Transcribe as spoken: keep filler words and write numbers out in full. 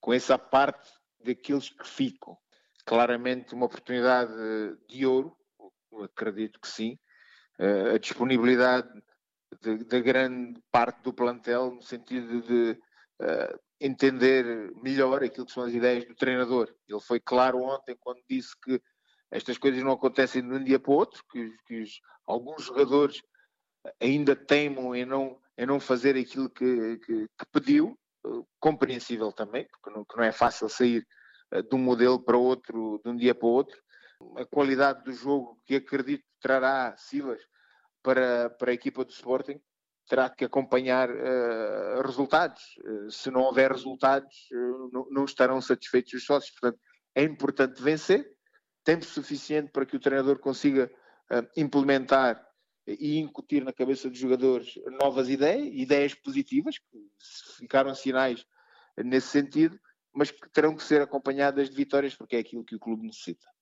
com essa parte daqueles que ficam. Claramente uma oportunidade de ouro, eu acredito que sim. A disponibilidade da grande parte do plantel, no sentido de uh, entender melhor aquilo que são as ideias do treinador. Ele foi claro ontem quando disse que estas coisas não acontecem de um dia para o outro, que, que os, alguns jogadores ainda teimam em não, em não fazer aquilo que, que, que pediu, uh, compreensível também, porque não, que não é fácil sair uh, de um modelo para outro, de um dia para o outro. A qualidade do jogo que acredito trará Silas para, para a equipa do Sporting terá que acompanhar uh, resultados. Uh, se não houver resultados, uh, não, não estarão satisfeitos os sócios. Portanto, é importante vencer, tempo suficiente para que o treinador consiga uh, implementar e incutir na cabeça dos jogadores novas ideias, ideias positivas, que ficaram sinais nesse sentido, mas que terão que ser acompanhadas de vitórias, porque é aquilo que o clube necessita.